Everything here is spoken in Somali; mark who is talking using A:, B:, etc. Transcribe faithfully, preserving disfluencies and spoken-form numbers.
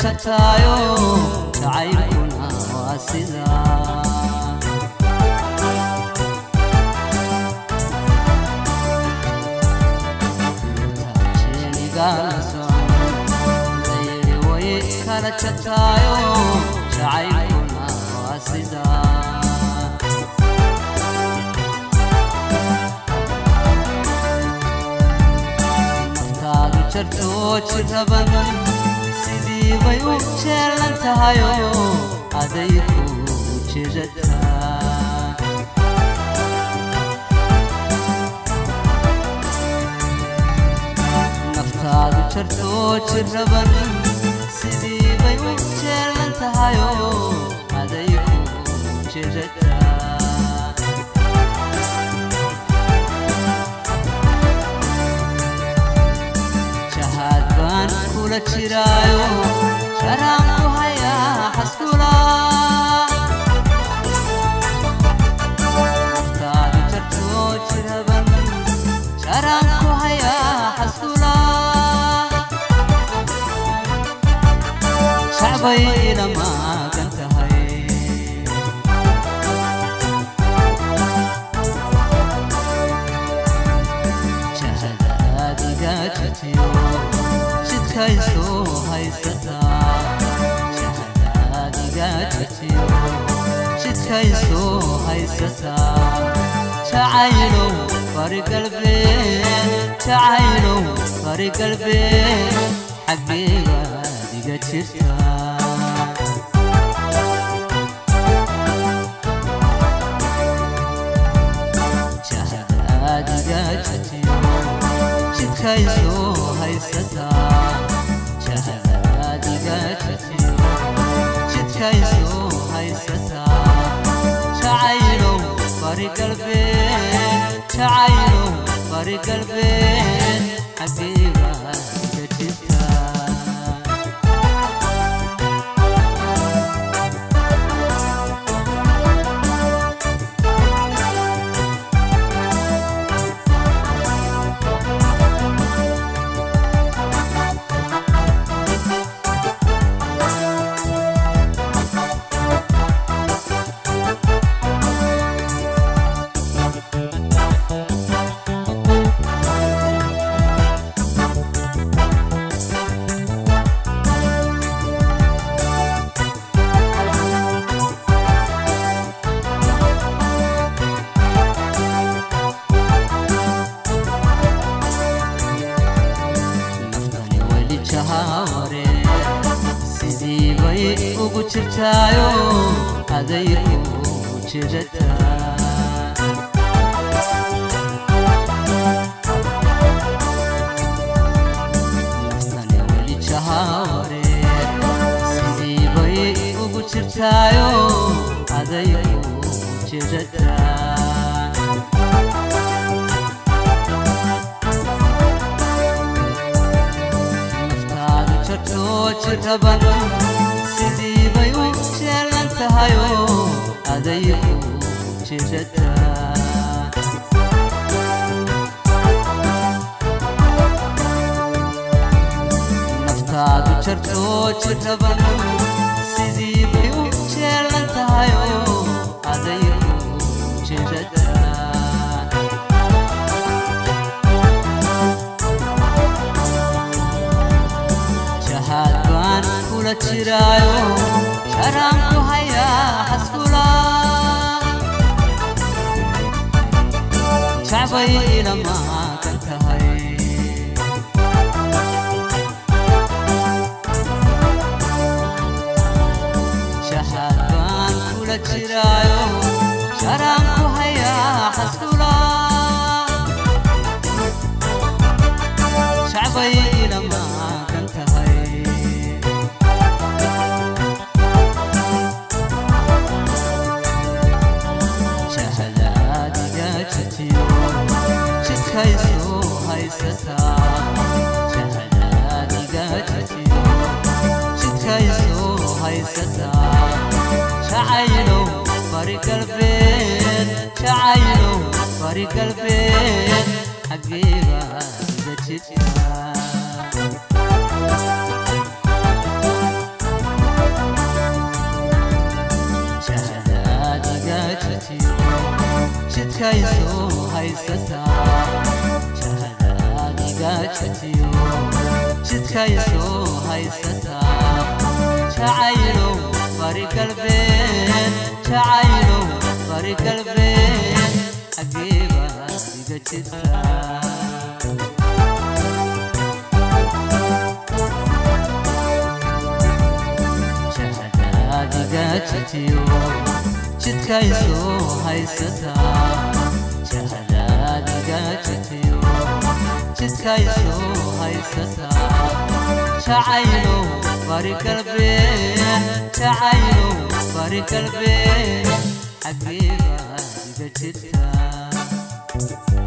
A: jabtaayo jacaylkuna waa sidaa kala jabtaayo jacaylkuna waa sidaa naftaadu jarto jiraban sidii bay u jeelan tahayo aday ku jirataa naftaadu jarto jiraban sidii bay u jeelan tahayo aday ku jirataa jahaad baan kula jiraayo jaraan ku hayaa xaskula naftaadu jarto jiraban jaraan ku hayaa xaskula شعبي لما كنت هاي شهاداتي قاتتي شد كايسو هاي ستا شهاداتي قاتتي شد كايسو هاي ستا تعايلو فرق البين تعايلو فرق البين حقيقة جتشتا شهاداتي جاتشتي شد كايسو هاي ستا شهاداتي جاتشتي شد كايسو هاي ستا تعايلو فرق البين تعايلو فرق البين حقيقة جتشتا sidii bay ugu jirtaayo aday ku jirataa naftani weli jahaare sidii bay ugu jirtaayo aday ku jirataa jiraban sidii bay u jeelan tahayo aday ku jirataa naftaadu jarto jiraban sidii bay u jeelan tahayo aday ku jirataa kula jiraayo jaraan ku hayaa xaskula shacbay lama kan tahay shahaad baan kula jiraayo jaraan ku hayaa xaskula shacbay lama kan tahay كايسو هاي ستا شهاداتي قاتتي شد كايسو هاي ستا شعايلو فرق البين شعايلو فرق البين حقيقة جتشتا jatiyo jidkayso haysata jahadaadiga jatiyo jidkayso haysata jacaylo bari galbeed jacaylo bari galbeed xageeba iga jirta jatiyo jidkayso haysata jahadaadiga jatiyo jidkayso haysata jacaylo bari galbeed jacaylo bari galbeed xageeba iga jirta